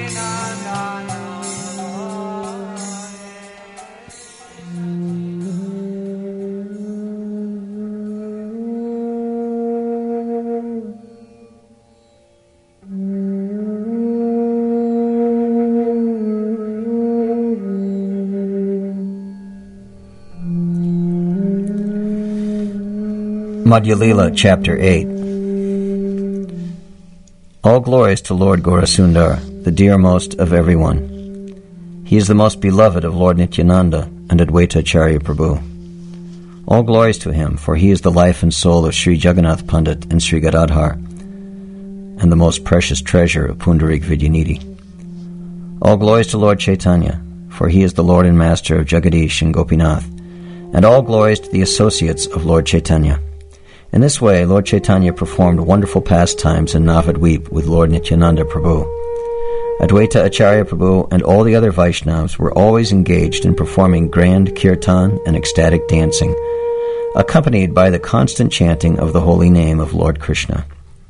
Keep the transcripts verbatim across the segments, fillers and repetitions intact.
Madhya Lila, Chapter eight. All glories to Lord Gaurasundar, the dearmost of everyone. He is the most beloved of Lord Nityananda and Advaita Acharya Prabhu. All glories to him, for he is the life and soul of Sri Jagannath Pandit and Sri Gadadhar, and the most precious treasure of Pundarik Vidyanidhi. All glories to Lord Chaitanya, for he is the Lord and Master of Jagadish and Gopinath, and all glories to the associates of Lord Chaitanya. In this way, Lord Chaitanya performed wonderful pastimes in Navadvip with Lord Nityananda Prabhu. Advaita Acharya Prabhu and all the other Vaishnavas were always engaged in performing grand kirtan and ecstatic dancing, accompanied by the constant chanting of the holy name of Lord Krishna.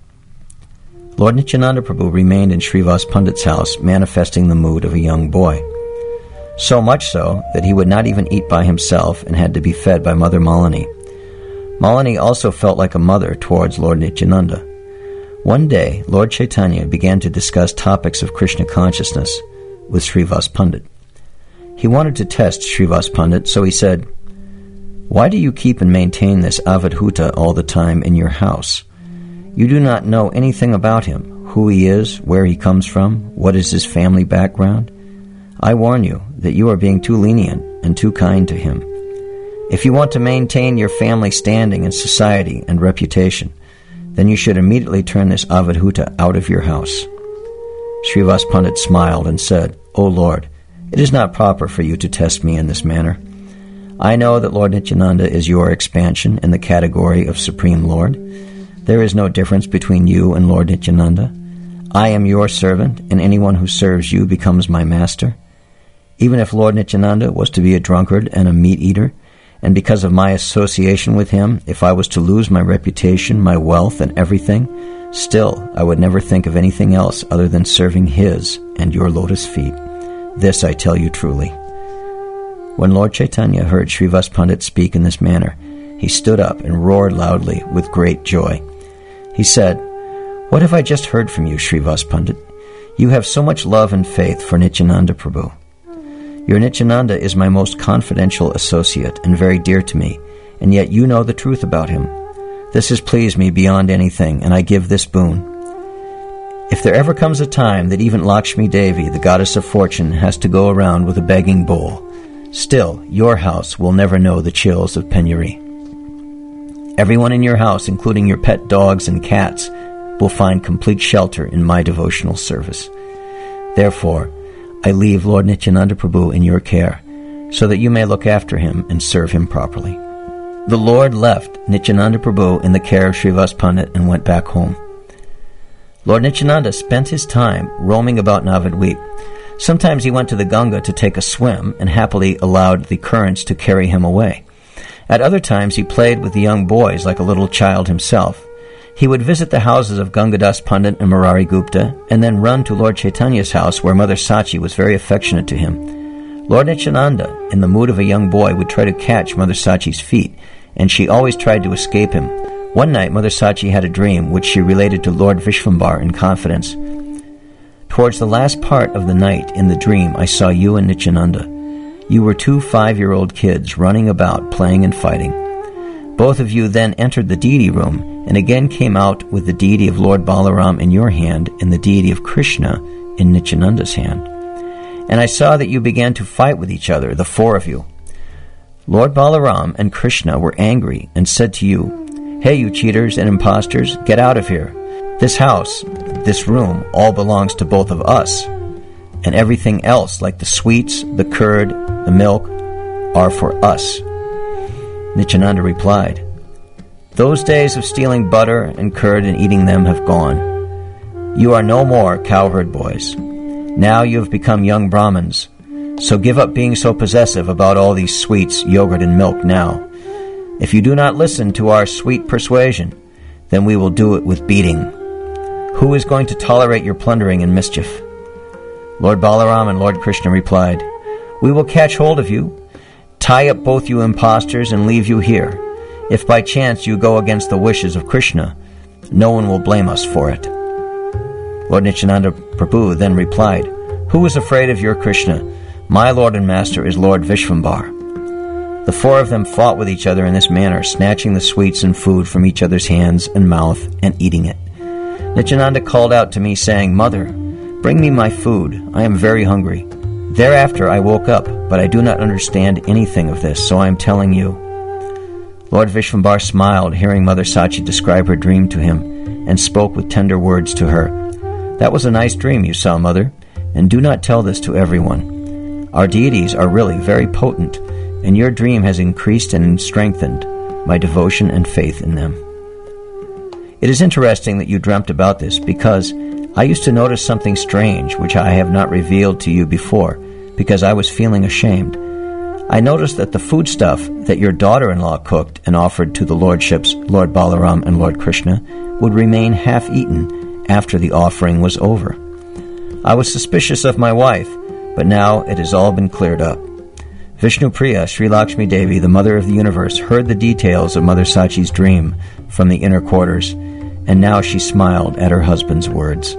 Lord Nityananda Prabhu remained in Srivas Pandit's house, manifesting the mood of a young boy. So much so that he would not even eat by himself and had to be fed by Mother Malini. Malini also felt like a mother towards Lord Nityananda. One day, Lord Chaitanya began to discuss topics of Krishna consciousness with Srivas Pandit. He wanted to test Srivas Pandit, so he said, "Why do you keep and maintain this Avadhuta all the time in your house? You do not know anything about him, who he is, where he comes from, what is his family background. I warn you that you are being too lenient and too kind to him. If you want to maintain your family standing in society and reputation, then you should immediately turn this Avadhuta out of your house." Srivas Pandit smiled and said, "O Lord, it is not proper for you to test me in this manner. I know that Lord Nityananda is your expansion in the category of Supreme Lord. There is no difference between you and Lord Nityananda. I am your servant, and anyone who serves you becomes my master. Even if Lord Nityananda was to be a drunkard and a meat-eater, and because of my association with him, if I was to lose my reputation, my wealth, and everything, still I would never think of anything else other than serving his and your lotus feet. This I tell you truly." When Lord Chaitanya heard Srivas Pandit speak in this manner, he stood up and roared loudly with great joy. He said, "What have I just heard from you, Srivas Pandit? You have so much love and faith for Nityananda Prabhu. Your Nityananda is my most confidential associate and very dear to me, and yet you know the truth about him. This has pleased me beyond anything, and I give this boon. If there ever comes a time that even Lakshmi Devi, the goddess of fortune, has to go around with a begging bowl, still your house will never know the chills of penury. Everyone in your house, including your pet dogs and cats, will find complete shelter in my devotional service. Therefore, I leave Lord Nityananda Prabhu in your care, so that you may look after him and serve him properly." The Lord left Nityananda Prabhu in the care of Srivas Pandit and went back home. Lord Nityananda spent his time roaming about Navadvip. Sometimes he went to the Ganga to take a swim and happily allowed the currents to carry him away. At other times he played with the young boys like a little child himself. He would visit the houses of Gangadas Pandit and Murari Gupta, and then run to Lord Chaitanya's house, where Mother Sachi was very affectionate to him. Lord Nityananda, in the mood of a young boy, would try to catch Mother Sachi's feet, and she always tried to escape him. One night, Mother Sachi had a dream, which she related to Lord Vishvambar in confidence. "Towards the last part of the night, in the dream, I saw you and Nityananda. You were two five-year-old kids running about, playing and fighting. Both of you then entered the deity room, and again came out with the deity of Lord Balaram in your hand and the deity of Krishna in Nityananda's hand. And I saw that you began to fight with each other, the four of you. Lord Balaram and Krishna were angry and said to you, 'Hey, you cheaters and impostors, get out of here. This house, this room, all belongs to both of us, and everything else, like the sweets, the curd, the milk, are for us.' Nityananda replied, 'Those days of stealing butter and curd and eating them have gone. You are no more cowherd boys. Now you have become young Brahmins, so give up being so possessive about all these sweets, yogurt, and milk now. If you do not listen to our sweet persuasion, then we will do it with beating. Who is going to tolerate your plundering and mischief?' Lord Balaram and Lord Krishna replied, "We will catch hold of you, tie up both you impostors, and leave you here. If by chance you go against the wishes of Krishna, no one will blame us for it." Lord Nityananda Prabhu then replied, "Who is afraid of your Krishna? My Lord and Master is Lord Vishvambar." The four of them fought with each other in this manner, snatching the sweets and food from each other's hands and mouth and eating it. Nityananda called out to me, saying, "Mother, bring me my food. I am very hungry." Thereafter I woke up, but I do not understand anything of this, so I am telling you. Lord Vishvambar smiled, hearing Mother Sachi describe her dream to him, and spoke with tender words to her. "That was a nice dream you saw, Mother, and do not tell this to everyone. Our deities are really very potent, and your dream has increased and strengthened my devotion and faith in them." It is interesting that you dreamt about this, because I used to notice something strange which I have not revealed to you before, because I was feeling ashamed. I noticed that the foodstuff that your daughter-in-law cooked and offered to the lordships, Lord Balaram and Lord Krishna, would remain half-eaten after the offering was over. I was suspicious of my wife, but now it has all been cleared up. Vishnu Priya, Sri Lakshmi Devi, the Mother of the Universe, heard the details of Mother Sachi's dream from the inner quarters, and now she smiled at her husband's words.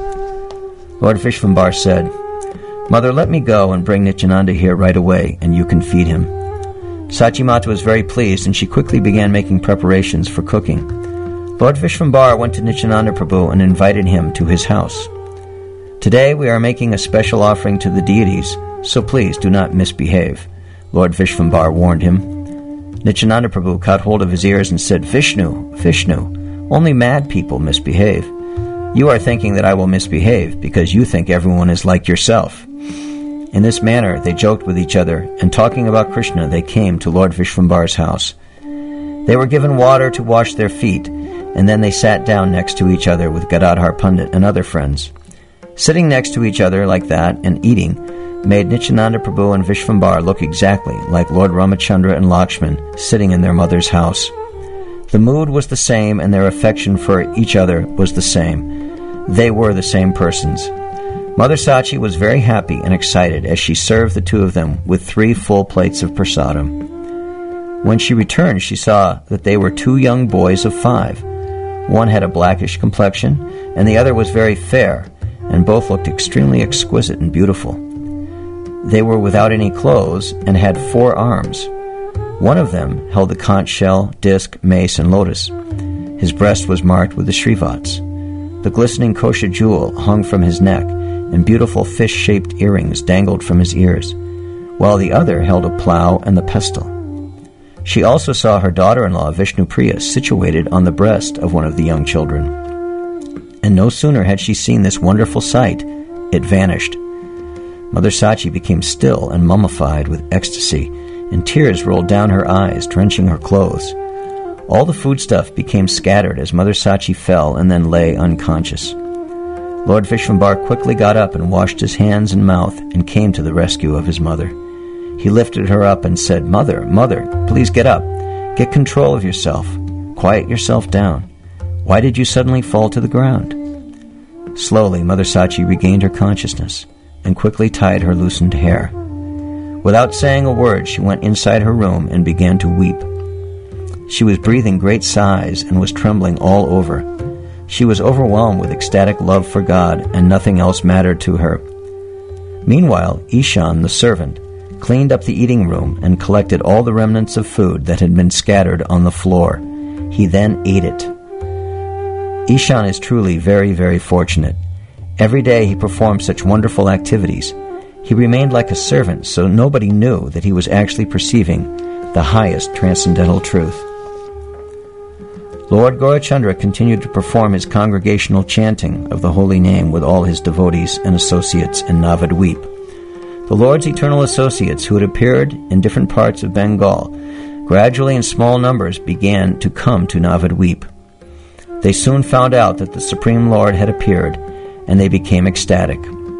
Lord Vishvambar said, "Mother, let me go and bring Nityananda here right away, and you can feed him." Sachi Mata was very pleased, and she quickly began making preparations for cooking. Lord Vishvambar went to Nityananda Prabhu and invited him to his house. "Today we are making a special offering to the deities, so please do not misbehave," Lord Vishvambar warned him. Nityananda Prabhu caught hold of his ears and said, "Vishnu, Vishnu, only mad people misbehave. You are thinking that I will misbehave because you think everyone is like yourself." In this manner they joked with each other, and talking about Krishna they came to Lord Vishvambar's house. They were given water to wash their feet, and then they sat down next to each other with Gadadhar Pandit and other friends. Sitting next to each other like that and eating made Nityananda Prabhu and Vishvambar look exactly like Lord Ramachandra and Lakshman sitting in their mother's house. The mood was the same, and their affection for each other was the same. They were the same persons. Mother Sachi was very happy and excited as she served the two of them with three full plates of prasadam. When she returned, she saw that they were two young boys of five. One had a blackish complexion, and the other was very fair, and both looked extremely exquisite and beautiful. They were without any clothes and had four arms. One of them held the conch shell, disc, mace, and lotus. His breast was marked with the Shrivats. The glistening kosha jewel hung from his neck, and beautiful fish-shaped earrings dangled from his ears, while the other held a plough and the pestle. She also saw her daughter-in-law, Vishnu Priya, situated on the breast of one of the young children. And no sooner had she seen this wonderful sight, it vanished. Mother Sachi became still and mummified with ecstasy, and tears rolled down her eyes, drenching her clothes. All the foodstuff became scattered as Mother Sachi fell and then lay unconscious. Lord Vishvambar quickly got up and washed his hands and mouth and came to the rescue of his mother. He lifted her up and said, "Mother, mother, please get up. Get control of yourself. Quiet yourself down. Why did you suddenly fall to the ground?" Slowly, Mother Sachi regained her consciousness and quickly tied her loosened hair. Without saying a word, she went inside her room and began to weep. She was breathing great sighs and was trembling all over. She was overwhelmed with ecstatic love for God, and nothing else mattered to her. Meanwhile, Ishan, the servant, cleaned up the eating room and collected all the remnants of food that had been scattered on the floor. He then ate it. Ishan is truly very, very fortunate. Every day he performed such wonderful activities. He remained like a servant, so nobody knew that he was actually perceiving the highest transcendental truth. Lord Gaurachandra continued to perform his congregational chanting of the holy name with all his devotees and associates in Navadweep. The Lord's eternal associates, who had appeared in different parts of Bengal, gradually in small numbers began to come to Navadweep. They soon found out that the Supreme Lord had appeared, and they became ecstatic.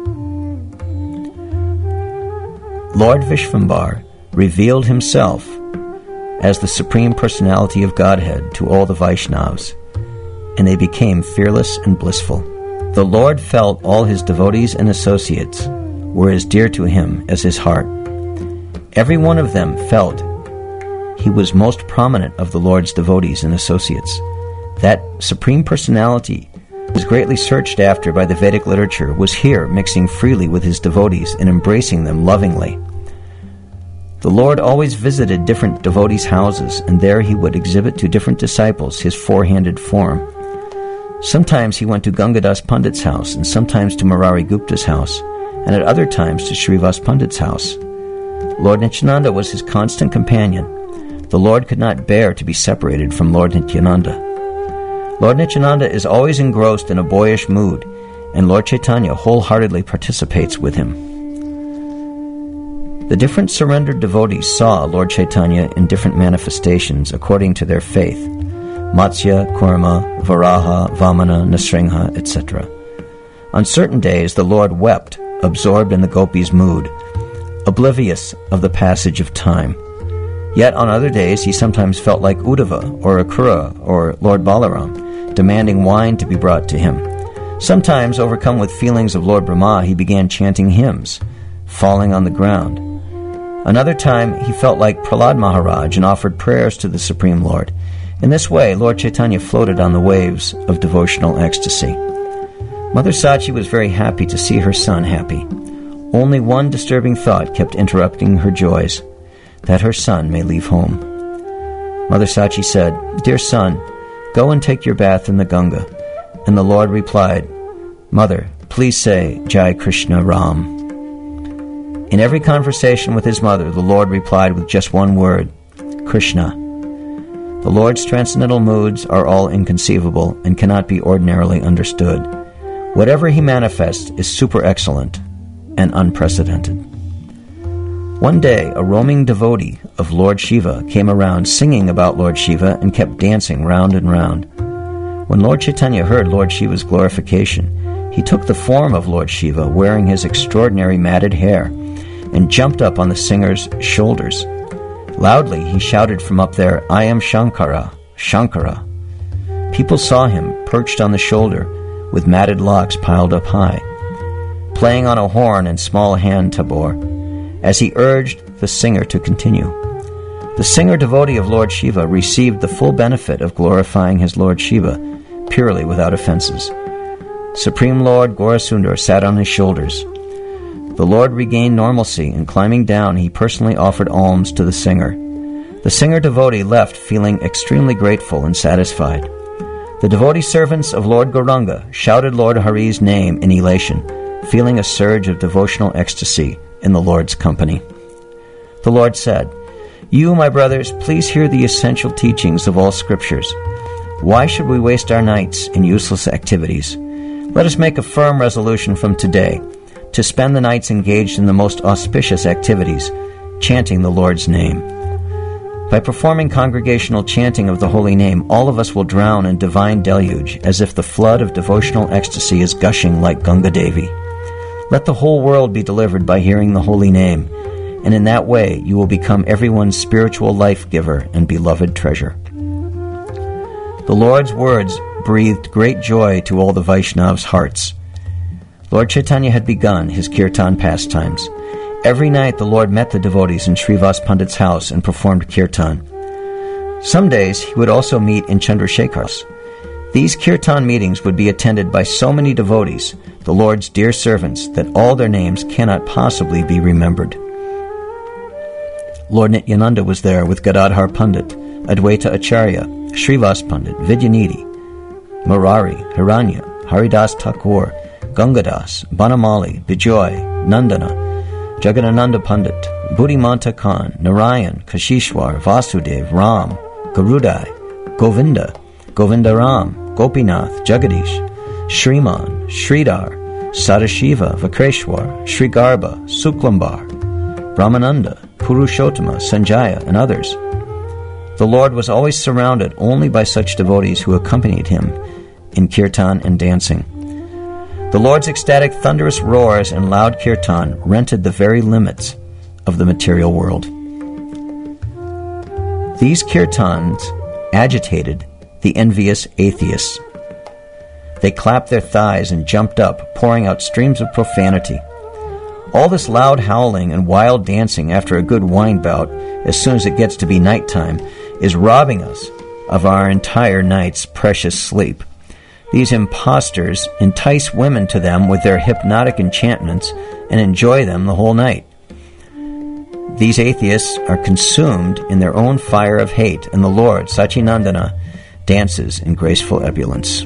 Lord Vishvambar revealed himself as the Supreme Personality of Godhead to all the Vaishnavas, and they became fearless and blissful. The Lord felt all his devotees and associates were as dear to him as his heart. Every one of them felt he was most prominent of the Lord's devotees and associates. That Supreme Personality was greatly searched after by the Vedic literature was here mixing freely with his devotees and embracing them lovingly. The Lord always visited different devotees' houses, and there he would exhibit to different disciples his four-handed form. Sometimes he went to Gangadas Pandit's house, and sometimes to Murari Gupta's house, and at other times to Srivas Pandit's house. Lord Nityananda was his constant companion. The Lord could not bear to be separated from Lord Nityananda. Lord Nityananda is always engrossed in a boyish mood, and Lord Chaitanya wholeheartedly participates with him. The different surrendered devotees saw Lord Chaitanya in different manifestations according to their faith: Matsya, Kurma, Varaha, Vamana, Nasringha, et cetera. On certain days the Lord wept, absorbed in the gopis' mood, oblivious of the passage of time. Yet on other days he sometimes felt like Uddhava or Akrura or Lord Balaram, demanding wine to be brought to him. Sometimes, overcome with feelings of Lord Brahma, he began chanting hymns, falling on the ground. Another time he felt like Prahlad Maharaj and offered prayers to the Supreme Lord. In this way, Lord Chaitanya floated on the waves of devotional ecstasy. Mother Sachi was very happy to see her son happy. Only one disturbing thought kept interrupting her joys: that her son may leave home. Mother Sachi said, "Dear son, go and take your bath in the Ganga." And the Lord replied, "Mother, please say, Jai Krishna Ram." In every conversation with his mother, the Lord replied with just one word: Krishna. The Lord's transcendental moods are all inconceivable and cannot be ordinarily understood. Whatever he manifests is super excellent and unprecedented. One day, a roaming devotee of Lord Shiva came around singing about Lord Shiva and kept dancing round and round. When Lord Chaitanya heard Lord Shiva's glorification, he took the form of Lord Shiva wearing his extraordinary matted hair and jumped up on the singer's shoulders. Loudly he shouted from up there, "I am Shankara, Shankara." People saw him perched on the shoulder with matted locks piled up high, playing on a horn and small hand tabor, as he urged the singer to continue. The singer devotee of Lord Shiva received the full benefit of glorifying his Lord Shiva purely without offenses. Supreme Lord Gaurasundar sat on his shoulders. The Lord regained normalcy, and climbing down, he personally offered alms to the singer. The singer devotee left feeling extremely grateful and satisfied. The devotee servants of Lord Gauranga shouted Lord Hari's name in elation, feeling a surge of devotional ecstasy in the Lord's company. The Lord said, "You, my brothers, please hear the essential teachings of all scriptures. Why should we waste our nights in useless activities? Let us make a firm resolution from today to spend the nights engaged in the most auspicious activities, chanting the Lord's name. By performing congregational chanting of the holy name, all of us will drown in divine deluge, as if the flood of devotional ecstasy is gushing like Ganga Devi. Let the whole world be delivered by hearing the holy name, and in that way you will become everyone's spiritual life-giver and beloved treasure." The Lord's words breathed great joy to all the Vaishnavs' hearts. Lord Chaitanya had begun his kirtan pastimes. Every night the Lord met the devotees in Srivas Pandit's house and performed kirtan. Some days he would also meet in Chandrasekhar's. These kirtan meetings would be attended by so many devotees, the Lord's dear servants, that all their names cannot possibly be remembered. Lord Nityananda was there with Gadadhar Pandit, Advaita Acharya, Srivas Pandit, Vidyanidhi, Murari, Hiranya, Haridas Thakur, Gangadas, Banamali, Bijoy, Nandana, Jagadananda Pandit, Buddhimanta Khan, Narayan, Kashishwar, Vasudev, Ram, Garudai, Govinda, Govindaram, Gopinath, Jagadish, Shriman, Sridhar, Sadashiva, Vakreshwar, Srigarbha, Suklambar, Brahmananda, Purushottama, Sanjaya, and others. The Lord was always surrounded only by such devotees who accompanied him in kirtan and dancing. The Lord's ecstatic thunderous roars and loud kirtan rented the very limits of the material world. These kirtans agitated the envious atheists. They clapped their thighs and jumped up, pouring out streams of profanity. All this loud howling and wild dancing after a good wine bout, as soon as it gets to be nighttime, is robbing us of our entire night's precious sleep. These impostors entice women to them with their hypnotic enchantments and enjoy them the whole night. These atheists are consumed in their own fire of hate, and the Lord, Sachinandana, dances in graceful ebullience.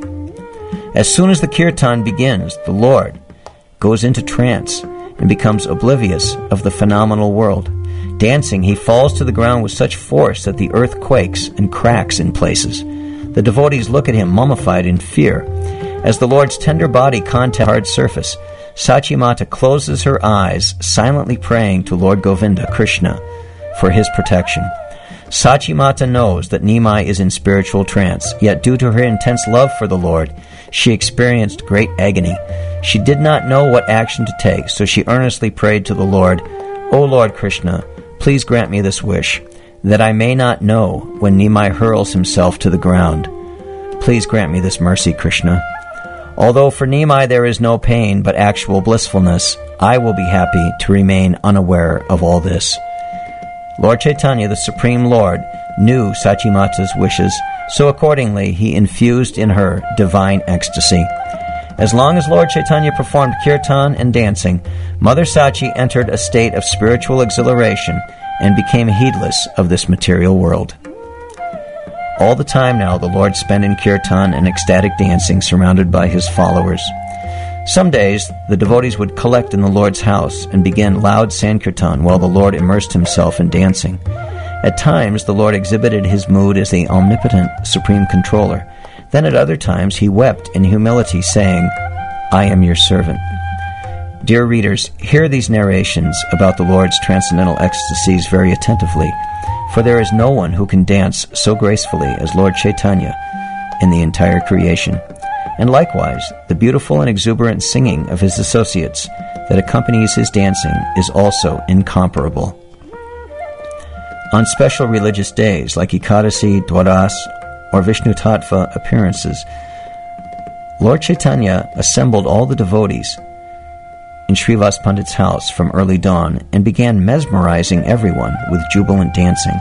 As soon as the kirtan begins, the Lord goes into trance and becomes oblivious of the phenomenal world. Dancing, he falls to the ground with such force that the earth quakes and cracks in places. The devotees look at him mummified in fear. As the Lord's tender body contacts the hard surface, Sachimata closes her eyes, silently praying to Lord Govinda, Krishna, for his protection. Sachimata knows that Nimai is in spiritual trance, yet due to her intense love for the Lord, she experienced great agony. She did not know what action to take, so she earnestly prayed to the Lord, "O Lord Krishna, please grant me this wish, that I may not know when Nimai hurls himself to the ground. Please grant me this mercy, Krishna. Although for Nimai there is no pain but actual blissfulness, I will be happy to remain unaware of all this." Lord Chaitanya, the Supreme Lord, knew Sachimata's wishes, so accordingly he infused in her divine ecstasy. As long as Lord Chaitanya performed kirtan and dancing, Mother Sachi entered a state of spiritual exhilaration and became heedless of this material world. All the time now the Lord spent in kirtan and ecstatic dancing, surrounded by his followers. Some days the devotees would collect in the Lord's house and begin loud sankirtan while the Lord immersed himself in dancing. At times the Lord exhibited his mood as the omnipotent supreme controller. Then at other times he wept in humility, saying, "I am your servant." Dear readers, hear these narrations about the Lord's transcendental ecstasies very attentively, for there is no one who can dance so gracefully as Lord Chaitanya in the entire creation. And likewise, the beautiful and exuberant singing of his associates that accompanies his dancing is also incomparable. On special religious days like Ekadasi, Dwadas, or Vishnu Tattva appearances, Lord Chaitanya assembled all the devotees in Srivas Pandit's house from early dawn and began mesmerizing everyone with jubilant dancing.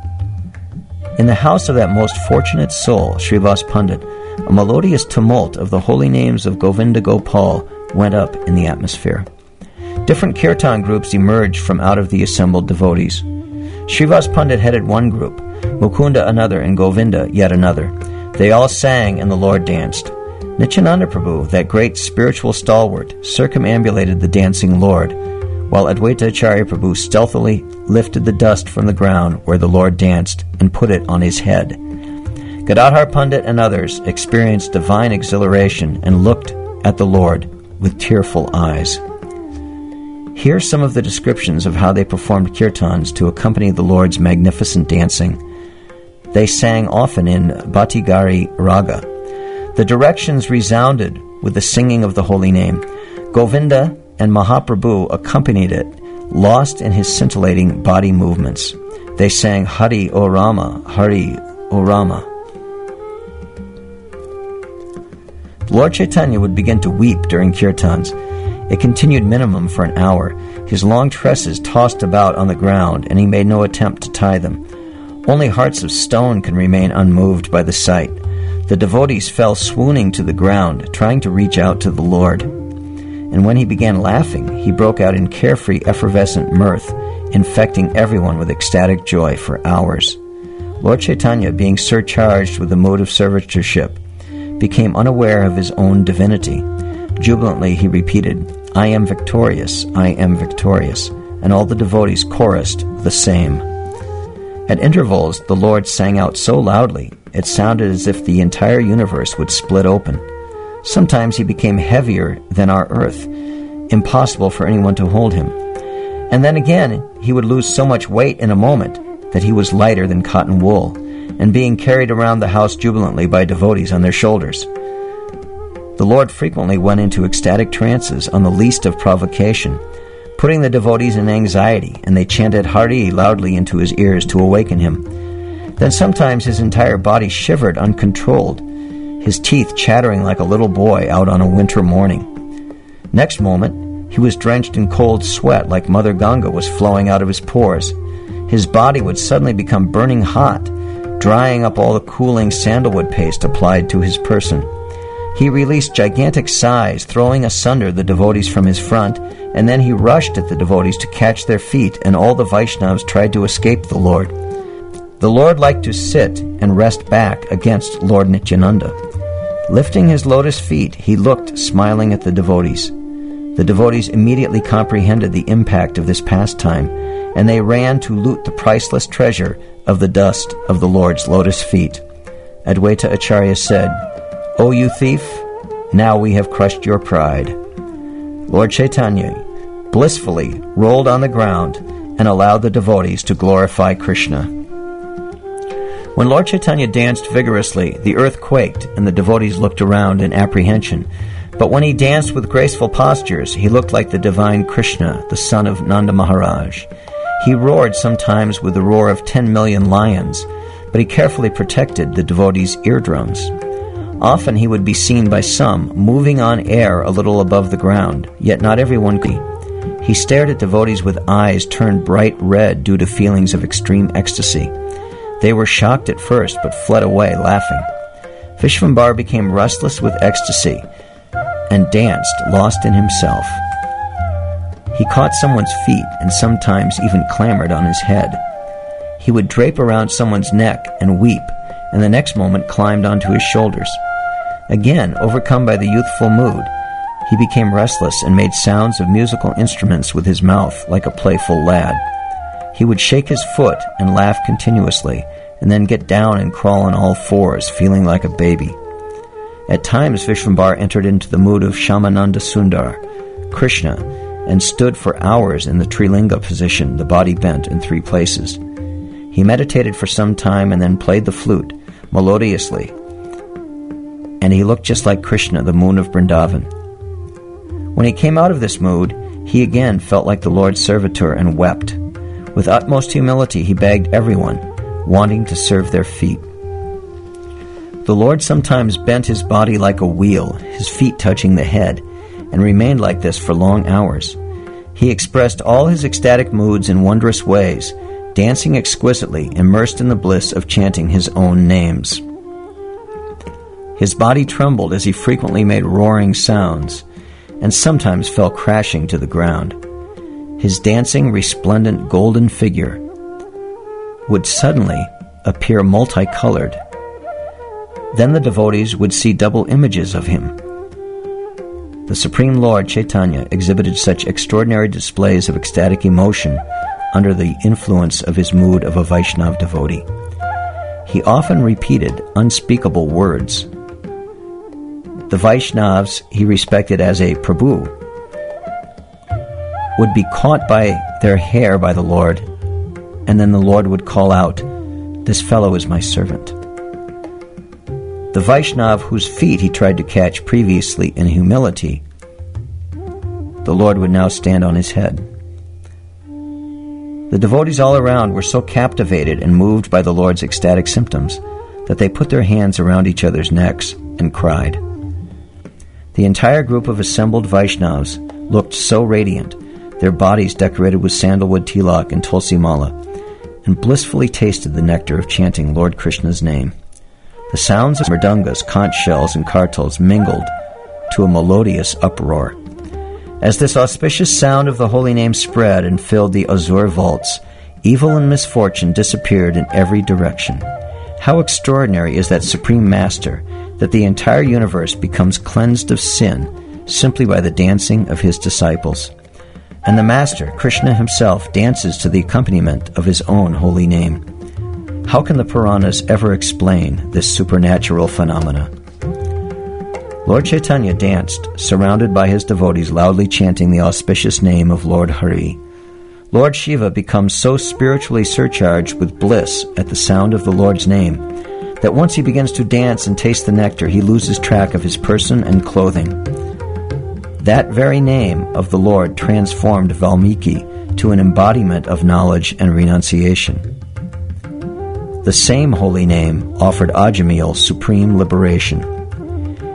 In the house of that most fortunate soul, Srivas Pandit, a melodious tumult of the holy names of Govinda Gopal went up in the atmosphere. Different kirtan groups emerged from out of the assembled devotees. Srivas Pandit headed one group, Mukunda another, and Govinda yet another. They all sang and the Lord danced. Nityananda Prabhu, that great spiritual stalwart, circumambulated the dancing Lord, while Advaita Acharya Prabhu stealthily lifted the dust from the ground where the Lord danced and put it on his head. Gadadhar Pandit and others experienced divine exhilaration and looked at the Lord with tearful eyes. Hear some of the descriptions of how they performed kirtans to accompany the Lord's magnificent dancing. They sang often in Bhattigari Raga. The directions resounded with the singing of the holy name. Govinda and Mahaprabhu accompanied it, lost in his scintillating body movements. They sang Hari O Rama, Hari O Rama. Lord Chaitanya would begin to weep during kirtans. It continued minimum for an hour. His long tresses tossed about on the ground, and he made no attempt to tie them. Only hearts of stone can remain unmoved by the sight. The devotees fell swooning to the ground, trying to reach out to the Lord. And when he began laughing, he broke out in carefree, effervescent mirth, infecting everyone with ecstatic joy for hours. Lord Chaitanya, being surcharged with the mood of servitorship, became unaware of his own divinity. Jubilantly he repeated, "I am victorious, I am victorious," and all the devotees chorused the same. At intervals, the Lord sang out so loudly, it sounded as if the entire universe would split open. Sometimes he became heavier than our earth, impossible for anyone to hold him. And then again, he would lose so much weight in a moment that he was lighter than cotton wool, and being carried around the house jubilantly by devotees on their shoulders. The Lord frequently went into ecstatic trances on the least of provocation, putting the devotees in anxiety, and they chanted Hari loudly into his ears to awaken him. Then sometimes his entire body shivered uncontrolled, his teeth chattering like a little boy out on a winter morning. Next moment, he was drenched in cold sweat like Mother Ganga was flowing out of his pores. His body would suddenly become burning hot, drying up all the cooling sandalwood paste applied to his person. He released gigantic sighs, throwing asunder the devotees from his front, and then he rushed at the devotees to catch their feet, and all the Vaishnavas tried to escape the Lord. The Lord liked to sit and rest back against Lord Nityananda. Lifting his lotus feet, he looked, smiling at the devotees. The devotees immediately comprehended the impact of this pastime, and they ran to loot the priceless treasure of the dust of the Lord's lotus feet. Advaita Acharya said, "O you thief, now we have crushed your pride." Lord Chaitanya blissfully rolled on the ground and allowed the devotees to glorify Krishna. When Lord Chaitanya danced vigorously, the earth quaked and the devotees looked around in apprehension. But when he danced with graceful postures, he looked like the divine Krishna, the son of Nanda Maharaj. He roared sometimes with the roar of ten million lions, but he carefully protected the devotees' eardrums. Often he would be seen by some moving on air a little above the ground, yet not everyone could. He stared at devotees with eyes turned bright red due to feelings of extreme ecstasy. They were shocked at first, but fled away laughing. Vishvambar became restless with ecstasy and danced, lost in himself. He caught someone's feet and sometimes even clambered on his head. He would drape around someone's neck and weep, and the next moment climbed onto his shoulders. Again, overcome by the youthful mood, he became restless and made sounds of musical instruments with his mouth like a playful lad. He would shake his foot and laugh continuously, and then get down and crawl on all fours, feeling like a baby. At times, Vishvambar entered into the mood of Shyamananda Sundar, Krishna, and stood for hours in the Trilinga position, the body bent in three places. He meditated for some time and then played the flute, melodiously, and he looked just like Krishna, the moon of Vrindavan. When he came out of this mood, he again felt like the Lord's servitor and wept. With utmost humility, he begged everyone, wanting to serve their feet. The Lord sometimes bent his body like a wheel, his feet touching the head, and remained like this for long hours. He expressed all his ecstatic moods in wondrous ways, dancing exquisitely, immersed in the bliss of chanting his own names. His body trembled as he frequently made roaring sounds, and sometimes fell crashing to the ground. His dancing, resplendent golden figure would suddenly appear multicolored. Then the devotees would see double images of him. The Supreme Lord Chaitanya exhibited such extraordinary displays of ecstatic emotion under the influence of his mood of a Vaishnav devotee. He often repeated unspeakable words. The Vaishnavas he respected as a Prabhu would be caught by their hair by the Lord, and then the Lord would call out, "This fellow is my servant." The Vaishnav whose feet he tried to catch previously in humility, the Lord would now stand on his head. The devotees all around were so captivated and moved by the Lord's ecstatic symptoms that they put their hands around each other's necks and cried. The entire group of assembled Vaishnavas looked so radiant, their bodies decorated with sandalwood tilak and tulsi mala, and blissfully tasted the nectar of chanting Lord Krishna's name. The sounds of mridangas, conch shells, and kartals mingled to a melodious uproar. As this auspicious sound of the holy name spread and filled the azure vaults, evil and misfortune disappeared in every direction. How extraordinary is that Supreme Master, that the entire universe becomes cleansed of sin simply by the dancing of his disciples. And the Master, Krishna himself, dances to the accompaniment of his own holy name. How can the Puranas ever explain this supernatural phenomena? Lord Chaitanya danced, surrounded by his devotees loudly chanting the auspicious name of Lord Hari. Lord Shiva becomes so spiritually surcharged with bliss at the sound of the Lord's name that once he begins to dance and taste the nectar, he loses track of his person and clothing. That very name of the Lord transformed Valmiki to an embodiment of knowledge and renunciation. The same holy name offered Ajamil supreme liberation.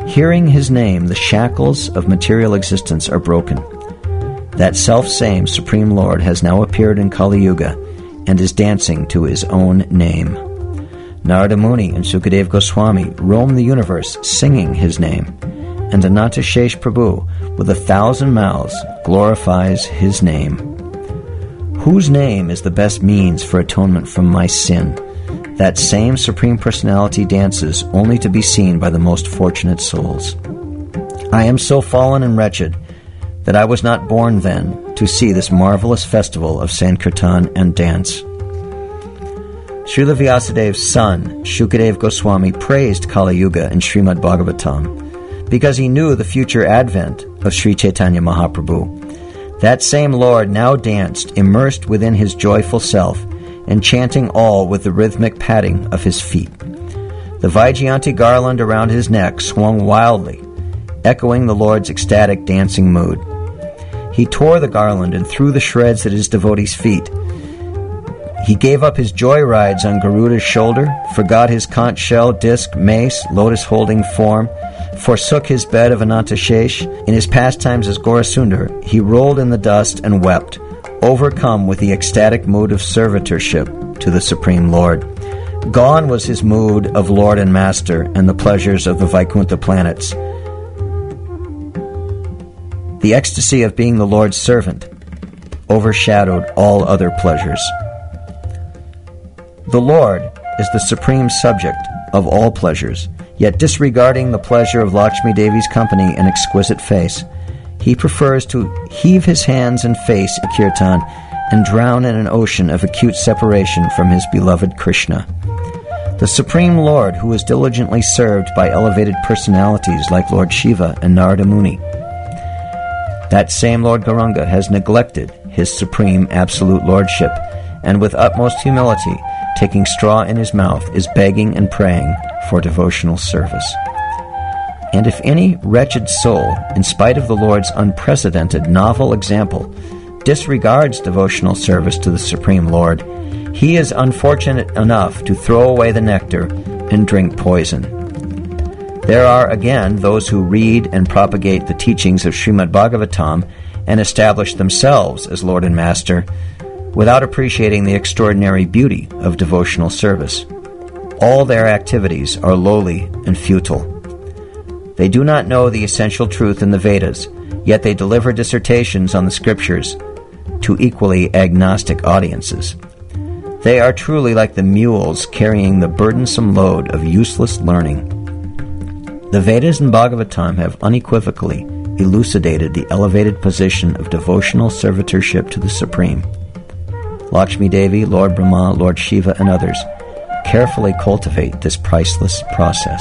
Hearing his name, the shackles of material existence are broken. That self-same Supreme Lord has now appeared in Kali Yuga and is dancing to his own name. Narada Muni and Sukadev Goswami roam the universe singing his name, and Anantashesh Prabhu, with a thousand mouths, glorifies his name. Whose name is the best means for atonement from my sin? That same Supreme Personality dances only to be seen by the most fortunate souls. I am so fallen and wretched that I was not born then to see this marvelous festival of Sankirtan and dance. Srila Vyasadev's son, Shukadev Goswami, praised Kali Yuga in Srimad Bhagavatam because he knew the future advent of Sri Chaitanya Mahaprabhu. That same Lord now danced, immersed within his joyful self, and chanting all with the rhythmic patting of his feet. The Vaijayanti garland around his neck swung wildly, echoing the Lord's ecstatic dancing mood. He tore the garland and threw the shreds at his devotees' feet. He gave up his joy rides on Garuda's shoulder, forgot his conch shell, disc, mace, lotus-holding form, forsook his bed of Anantashesh. In his pastimes as Gaurasundar, he rolled in the dust and wept, overcome with the ecstatic mood of servitorship to the Supreme Lord. Gone was his mood of Lord and Master and the pleasures of the Vaikuntha planets. The ecstasy of being the Lord's servant overshadowed all other pleasures. The Lord is the supreme subject of all pleasures, yet disregarding the pleasure of Lakshmi Devi's company and exquisite face, he prefers to heave his hands and face in kirtan and drown in an ocean of acute separation from his beloved Krishna. The Supreme Lord, who is diligently served by elevated personalities like Lord Shiva and Narada Muni. That same Lord Gauranga has neglected his supreme absolute lordship, and with utmost humility, taking straw in his mouth, is begging and praying for devotional service. And if any wretched soul, in spite of the Lord's unprecedented novel example, disregards devotional service to the Supreme Lord, he is unfortunate enough to throw away the nectar and drink poison. There are, again, those who read and propagate the teachings of Srimad Bhagavatam and establish themselves as Lord and Master, without appreciating the extraordinary beauty of devotional service. All their activities are lowly and futile. They do not know the essential truth in the Vedas, yet they deliver dissertations on the scriptures to equally agnostic audiences. They are truly like the mules carrying the burdensome load of useless learning. The Vedas and Bhagavatam have unequivocally elucidated the elevated position of devotional servitorship to the Supreme. Lakshmi Devi, Lord Brahma, Lord Shiva, and others carefully cultivate this priceless process.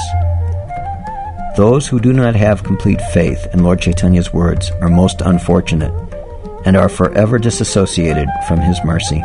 Those who do not have complete faith in Lord Chaitanya's words are most unfortunate and are forever disassociated from his mercy.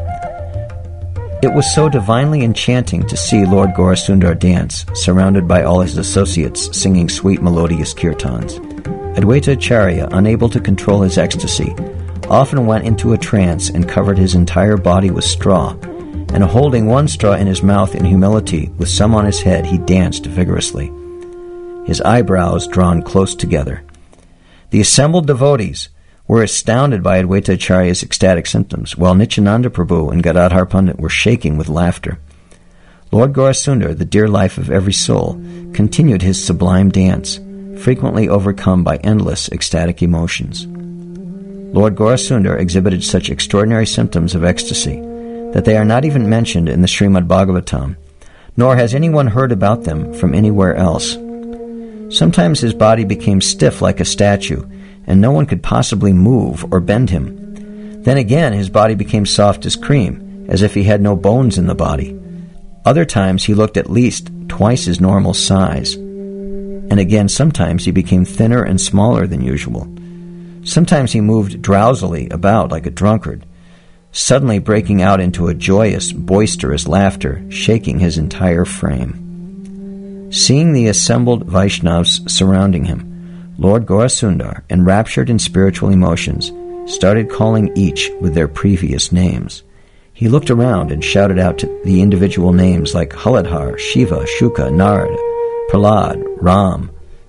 It was so divinely enchanting to see Lord Gaurasundar dance, surrounded by all his associates singing sweet melodious kirtans. Advaita Acharya, unable to control his ecstasy, often went into a trance and covered his entire body with straw, and holding one straw in his mouth in humility with some on his head, he danced vigorously, his eyebrows drawn close together. The assembled devotees were astounded by Advaita Acharya's ecstatic symptoms, while Nityananda Prabhu and Gadadhar Pandit were shaking with laughter. Lord Gaurasundar, the dear life of every soul, continued his sublime dance, frequently overcome by endless ecstatic emotions. Lord Gaurasundar exhibited such extraordinary symptoms of ecstasy that they are not even mentioned in the Srimad Bhagavatam, nor has anyone heard about them from anywhere else. Sometimes his body became stiff like a statue, and no one could possibly move or bend him. Then again his body became soft as cream, as if he had no bones in the body. Other times he looked at least twice his normal size. And again sometimes he became thinner and smaller than usual. Sometimes he moved drowsily about like a drunkard, suddenly breaking out into a joyous, boisterous laughter, shaking his entire frame. Seeing the assembled Vaishnavas surrounding him, Lord Gaurasundar, enraptured in spiritual emotions, started calling each with their previous names. He looked around and shouted out to the individual names like Haladhar, Shiva, Shuka, Narada, Prahlad, Ram,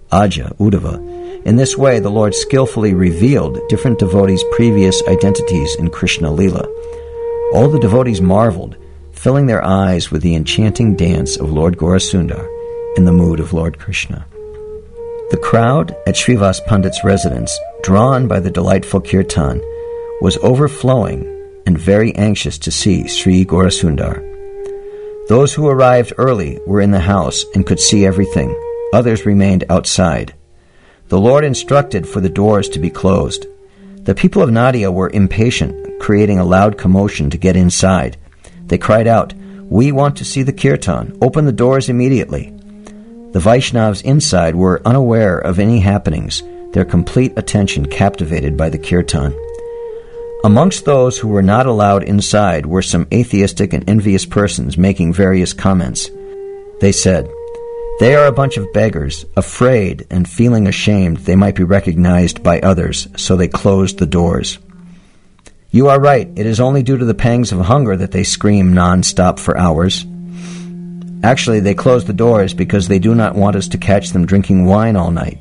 Aja, Uddhava. In this way, the Lord skillfully revealed different devotees' previous identities in Krishna Lila. All the devotees marveled, filling their eyes with the enchanting dance of Lord Gaurasundar in the mood of Lord Krishna. The crowd at Srivas Pandit's residence, drawn by the delightful kirtan, was overflowing and very anxious to see Sri Gaurasundar. Those who arrived early were in the house and could see everything. Others remained outside. The Lord instructed for the doors to be closed. The people of Nadia were impatient, creating a loud commotion to get inside. They cried out, "We want to see the kirtan. Open the doors immediately." The Vaishnavas inside were unaware of any happenings, their complete attention captivated by the kirtan. Amongst those who were not allowed inside were some atheistic and envious persons making various comments. They said, "They are a bunch of beggars, afraid and feeling ashamed they might be recognized by others, so they closed the doors." "You are right, it is only due to the pangs of hunger that they scream non-stop for hours. Actually, they closed the doors because they do not want us to catch them drinking wine all night."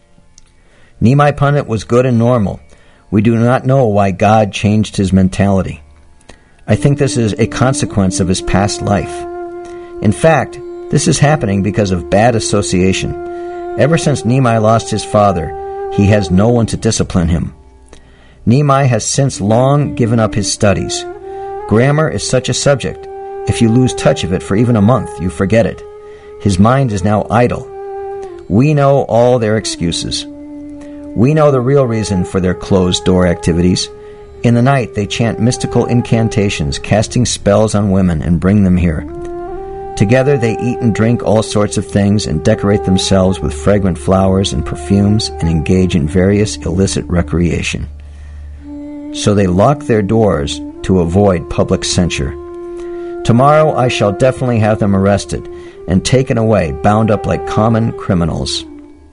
Nimai Pandit was good and normal. We do not know why God changed his mentality. I think this is a consequence of his past life. In fact, this is happening because of bad association. Ever since Nimai lost his father, he has no one to discipline him. Nimai has since long given up his studies. Grammar is such a subject. If you lose touch of it for even a month, you forget it. His mind is now idle. We know all their excuses. We know the real reason for their closed-door activities. In the night, they chant mystical incantations, casting spells on women, and bring them here. Together, they eat and drink all sorts of things and decorate themselves with fragrant flowers and perfumes and engage in various illicit recreation. So they lock their doors to avoid public censure. Tomorrow, I shall definitely have them arrested and taken away, bound up like common criminals.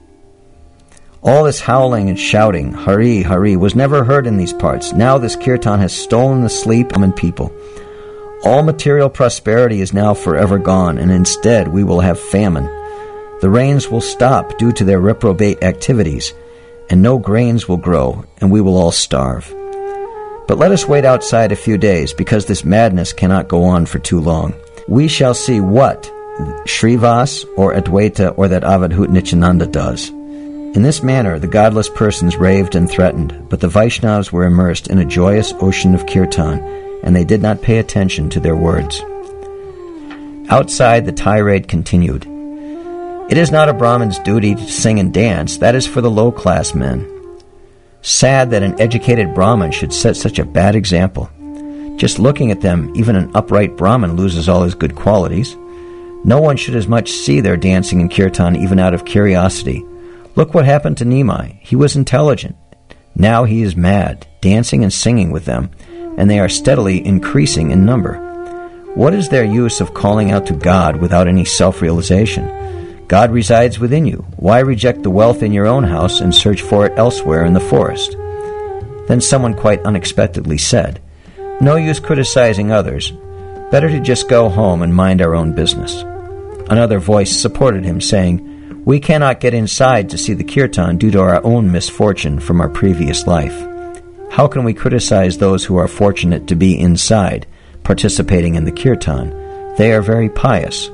All this howling and shouting, Hari, Hari, was never heard in these parts. Now this kirtan has stolen the sleep of common people. All material prosperity is now forever gone, and instead we will have famine. The rains will stop due to their reprobate activities, and no grains will grow, and we will all starve. But let us wait outside a few days, because this madness cannot go on for too long. We shall see what Srivas or Adwaita or that Avadhut Nityananda does. In this manner, the godless persons raved and threatened, but the Vaishnavas were immersed in a joyous ocean of kirtan, and they did not pay attention to their words. Outside, the tirade continued. It is not a Brahmin's duty to sing and dance. That is for the low-class men. Sad that an educated Brahmin should set such a bad example. Just looking at them, even an upright Brahmin loses all his good qualities. No one should as much see their dancing and kirtan even out of curiosity. Look what happened to Nimai. He was intelligent. Now he is mad, dancing and singing with them, and they are steadily increasing in number. What is their use of calling out to God without any self-realization? God resides within you. Why reject the wealth in your own house and search for it elsewhere in the forest? Then someone quite unexpectedly said, "No use criticizing others. Better to just go home and mind our own business." Another voice supported him, saying, "We cannot get inside to see the kirtan due to our own misfortune from our previous life. How can we criticize those who are fortunate to be inside, participating in the kirtan? They are very pious."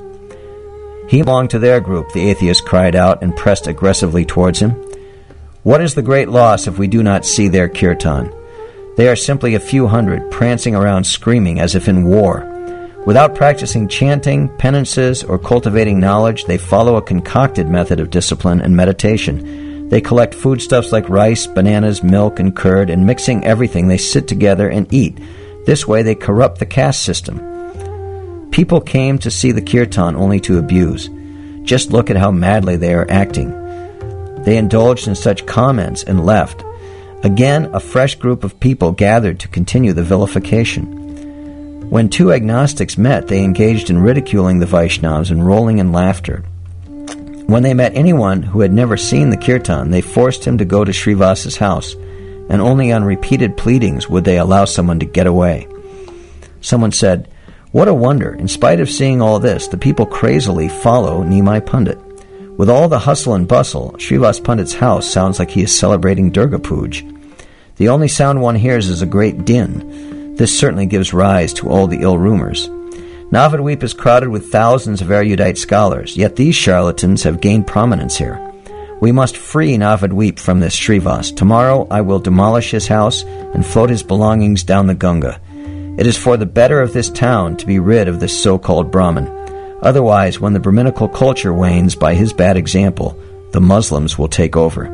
He belonged to their group, the atheist cried out and pressed aggressively towards him. "What is the great loss if we do not see their kirtan? They are simply a few hundred, prancing around screaming as if in war. Without practicing chanting, penances, or cultivating knowledge, they follow a concocted method of discipline and meditation. They collect foodstuffs like rice, bananas, milk, and curd, and mixing everything, they sit together and eat. This way they corrupt the caste system. People came to see the kirtan only to abuse. Just look at how madly they are acting. They indulged in such comments and left. Again, a fresh group of people gathered to continue the vilification. When two agnostics met, they engaged in ridiculing the Vaishnavas and rolling in laughter. When they met anyone who had never seen the kirtan, they forced him to go to Srivas's house, and only on repeated pleadings would they allow someone to get away. Someone said, "What a wonder! In spite of seeing all this, the people crazily follow Nimai Pandit. With all the hustle and bustle, Srivas Pandit's house sounds like he is celebrating Durga Puja. The only sound one hears is a great din. This certainly gives rise to all the ill rumors. Navadvip is crowded with thousands of erudite scholars, yet these charlatans have gained prominence here. We must free Navadvip from this Srivas. Tomorrow I will demolish his house and float his belongings down the Ganga. It is for the better of this town to be rid of this so-called Brahmin. Otherwise, when the Brahminical culture wanes by his bad example, the Muslims will take over.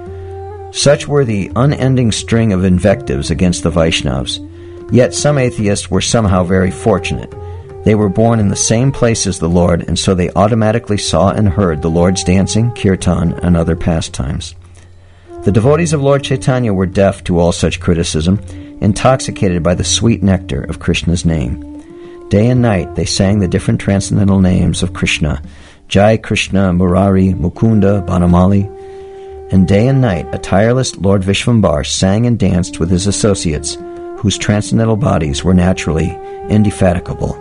Such were the unending string of invectives against the Vaishnavas. Yet some atheists were somehow very fortunate. They were born in the same place as the Lord, and so they automatically saw and heard the Lord's dancing, kirtan, and other pastimes. The devotees of Lord Chaitanya were deaf to all such criticism, intoxicated by the sweet nectar of Krishna's name. Day and night they sang the different transcendental names of Krishna, Jai Krishna, Murari, Mukunda, Banamali. And day and night a tireless Lord Vishvambar sang and danced with his associates, whose transcendental bodies were naturally indefatigable.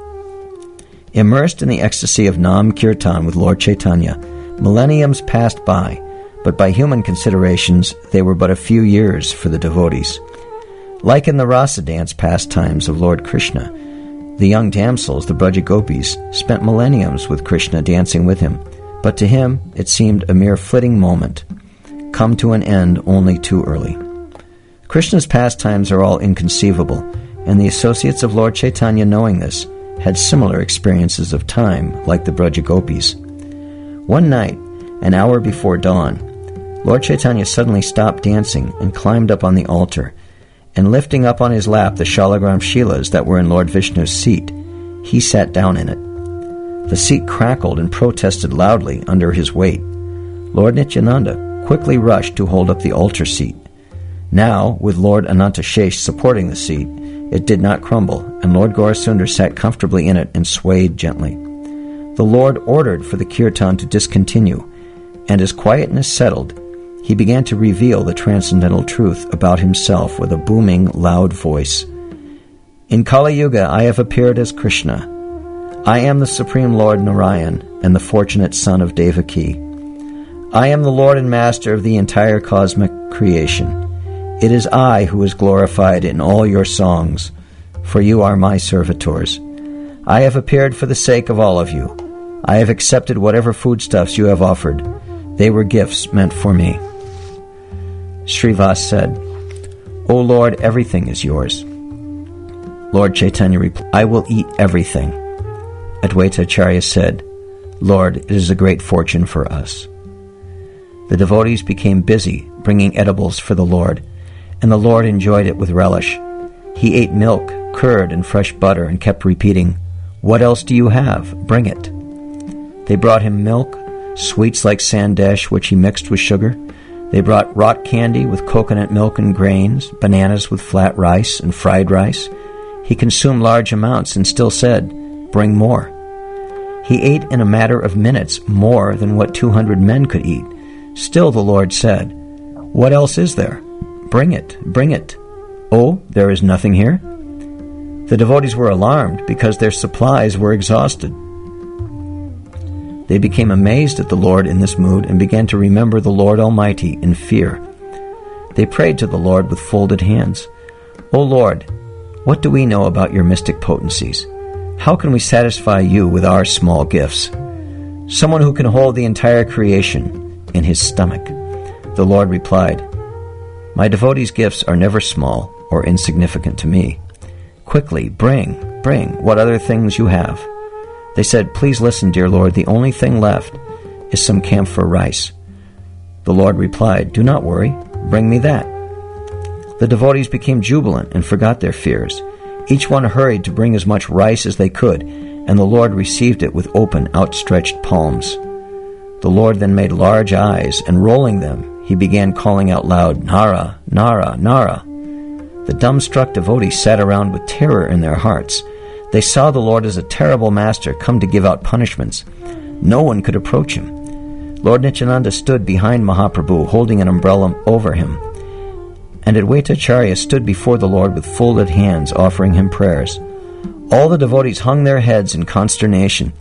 Immersed in the ecstasy of Nam Kirtan with Lord Chaitanya, millenniums passed by, but by human considerations they were but a few years for the devotees. Like in the rasa dance pastimes of Lord Krishna, the young damsels, the Braja Gopis, spent millenniums with Krishna dancing with him, but to him it seemed a mere flitting moment, come to an end only too early. Krishna's pastimes are all inconceivable, and the associates of Lord Chaitanya, knowing this, had similar experiences of time like the Braja Gopis. One night, an hour before dawn, Lord Chaitanya suddenly stopped dancing and climbed up on the altar, and lifting up on his lap the Shalagram Shilas that were in Lord Vishnu's seat, he sat down in it. The seat crackled and protested loudly under his weight. Lord Nityananda quickly rushed to hold up the altar seat. Now, with Lord Anantashesh supporting the seat, it did not crumble, and Lord Gaurasundar sat comfortably in it and swayed gently. The Lord ordered for the kirtan to discontinue, and as quietness settled, he began to reveal the transcendental truth about himself with a booming, loud voice. In Kali Yuga I have appeared as Krishna. I am the Supreme Lord Narayan and the fortunate son of Devaki. I am the Lord and Master of the entire cosmic creation. It is I who is glorified in all your songs, for you are my servitors. I have appeared for the sake of all of you. I have accepted whatever foodstuffs you have offered. They were gifts meant for me. Srivas said, O Lord, everything is yours. Lord Chaitanya replied, I will eat everything. Advaita Acharya said, Lord, it is a great fortune for us. The devotees became busy bringing edibles for the Lord, and the Lord enjoyed it with relish. He ate milk, curd, and fresh butter, and kept repeating, What else do you have? Bring it. They brought him milk, sweets like sandesh, which he mixed with sugar. They brought rock candy with coconut milk and grains, bananas with flat rice and fried rice. He consumed large amounts and still said, Bring more. He ate in a matter of minutes more than what two hundred men could eat. Still the Lord said, What else is there? Bring it, bring it. Oh, there is nothing here? The devotees were alarmed because their supplies were exhausted. They became amazed at the Lord in this mood and began to remember the Lord Almighty in fear. They prayed to the Lord with folded hands. O Lord, what do we know about your mystic potencies? How can we satisfy you with our small gifts? Someone who can hold the entire creation in his stomach. The Lord replied, My devotees' gifts are never small or insignificant to me. Quickly, bring, bring what other things you have. They said, Please listen, dear Lord, the only thing left is some camphor rice. The Lord replied, Do not worry, bring me that. The devotees became jubilant and forgot their fears. Each one hurried to bring as much rice as they could, and the Lord received it with open, outstretched palms. The Lord then made large eyes, and rolling them, he began calling out loud, Nara, Nara, Nara. The dumbstruck devotees sat around with terror in their hearts. They saw the Lord as a terrible master come to give out punishments. No one could approach him. Lord Nityananda stood behind Mahaprabhu, holding an umbrella over him. And Advaita Acharya stood before the Lord with folded hands, offering him prayers. All the devotees hung their heads in consternation,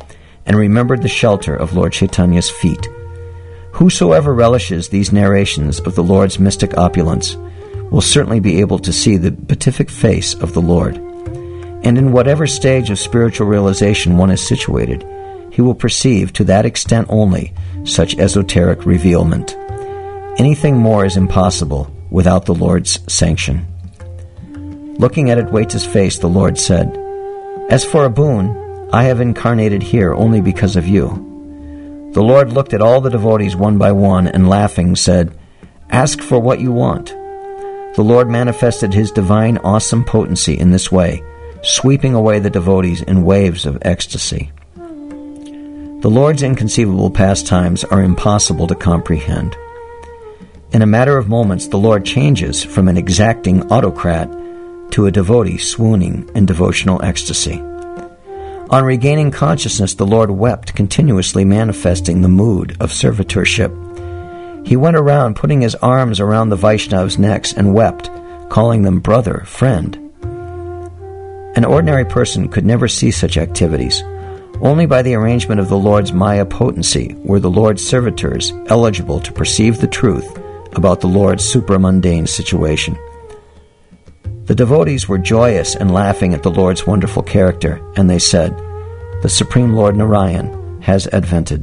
and remembered the shelter of Lord Chaitanya's feet. Whosoever relishes these narrations of the Lord's mystic opulence will certainly be able to see the beatific face of the Lord. And in whatever stage of spiritual realization one is situated, he will perceive to that extent only such esoteric revealment. Anything more is impossible without the Lord's sanction. Looking at Adwaita's face, the Lord said, "As for a boon, I have incarnated here only because of you." The Lord looked at all the devotees one by one and laughing said, "Ask for what you want." The Lord manifested his divine awesome potency in this way, sweeping away the devotees in waves of ecstasy. The Lord's inconceivable pastimes are impossible to comprehend. In a matter of moments, the Lord changes from an exacting autocrat to a devotee swooning in devotional ecstasy. On regaining consciousness, the Lord wept, continuously manifesting the mood of servitorship. He went around putting his arms around the Vaishnavs' necks and wept, calling them brother, friend. An ordinary person could never see such activities. Only by the arrangement of the Lord's Maya potency were the Lord's servitors eligible to perceive the truth about the Lord's supramundane situation. The devotees were joyous and laughing at the Lord's wonderful character, and they said, "The Supreme Lord Narayan has advented."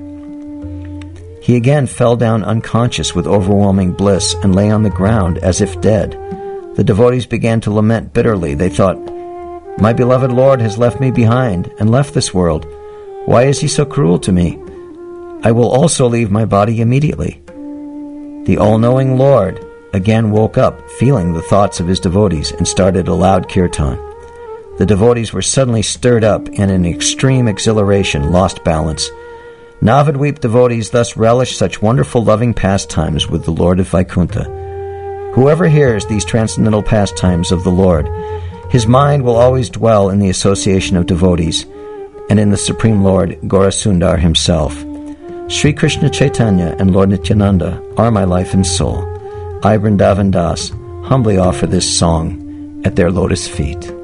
He again fell down unconscious with overwhelming bliss and lay on the ground as if dead. The devotees began to lament bitterly. They thought, "My beloved Lord has left me behind and left this world. Why is he so cruel to me? I will also leave my body immediately." The all-knowing Lord again woke up, feeling the thoughts of his devotees, and started a loud kirtan. The devotees were suddenly stirred up and in extreme exhilaration lost balance. Navadweep devotees thus relish such wonderful loving pastimes with the Lord of Vaikuntha. Whoever hears these transcendental pastimes of the Lord, his mind will always dwell in the association of devotees and in the Supreme Lord Gaurasundar himself. Sri Krishna Chaitanya and Lord Nityananda are my life and soul. I, Vrindavan Das, humbly offer this song at their lotus feet.